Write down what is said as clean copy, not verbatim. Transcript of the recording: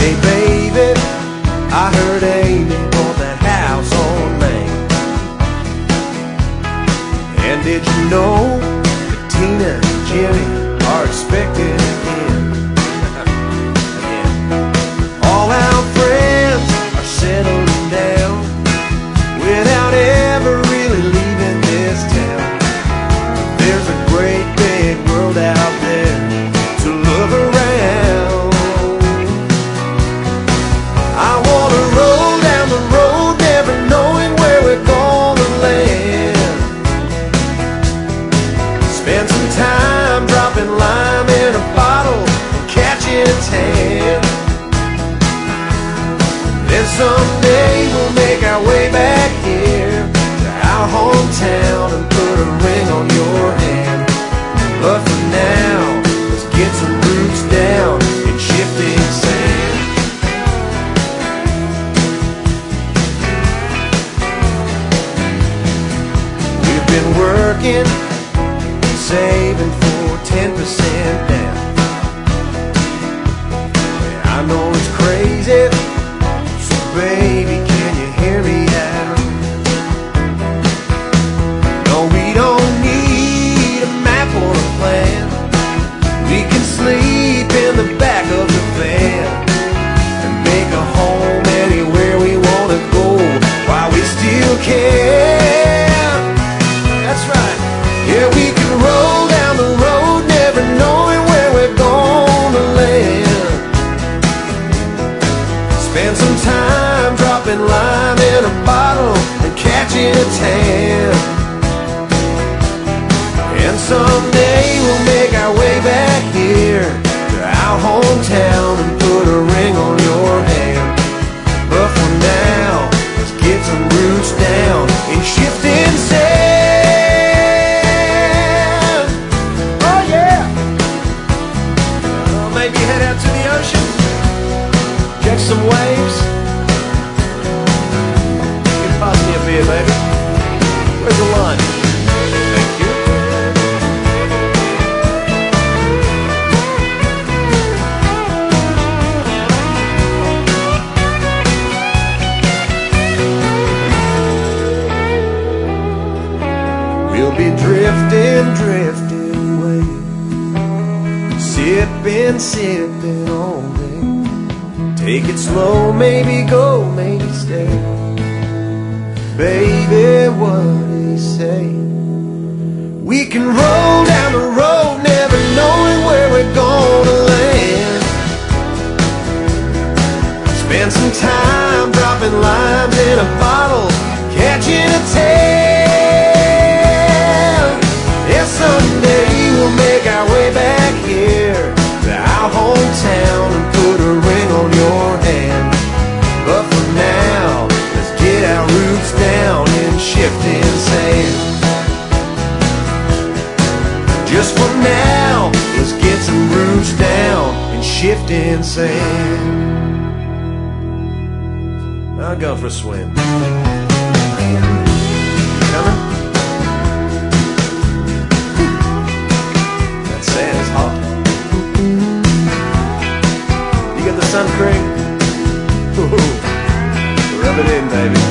Hey baby, I heard Amy bought that house on Main. And did you know that Tina and Jimmy are expecting again? All our friends are settling down without ever really leaving this town. There's a great big world out there to look around. I wanna roll down the road, never knowing where we're gonna land. Spend some time dropping lime in a bottle and catching a tan. Then someday we'll make our way back here to our hometown and put a ring on your hand. But for now, let's get some roots down in shifting sand. We've been working, saving for 10% down. I know it's crazy, so baby, can you hear me out? No, we don't need a map or a plan. We can sleep in the back of the van and make a home anywhere we want to go while we still can. That's right. Yeah, we can roll down the road, never knowing where we're gonna land. Spend some time dropping lime in a bottle and catching a tan. And someday we'll make our way back here to our hometown and put a ring on your hand. But for now, let's get some roots down in shifting sand. Oh yeah! Maybe head out to the ocean, catch some waves. You can pass me a beer, baby. Where's the line? Thank you. We'll be drifting, drifting away, sipping, sipping all day. Take it slow, maybe go, maybe stay. Baby, what do you say? We can roll down the road, never knowing where we're gonna land. Spend some time dropping limes in a bottle, catching a tan. Yeah, someday we'll make our way back here to our hometown and put a ring on your hand. But for now, let's get our roots down in shifting sand. Just for now, let's get some roots down in shifting sand. I'll go for a swim. Coming? That sand is hot. You got the sun cream? Rub it in, baby.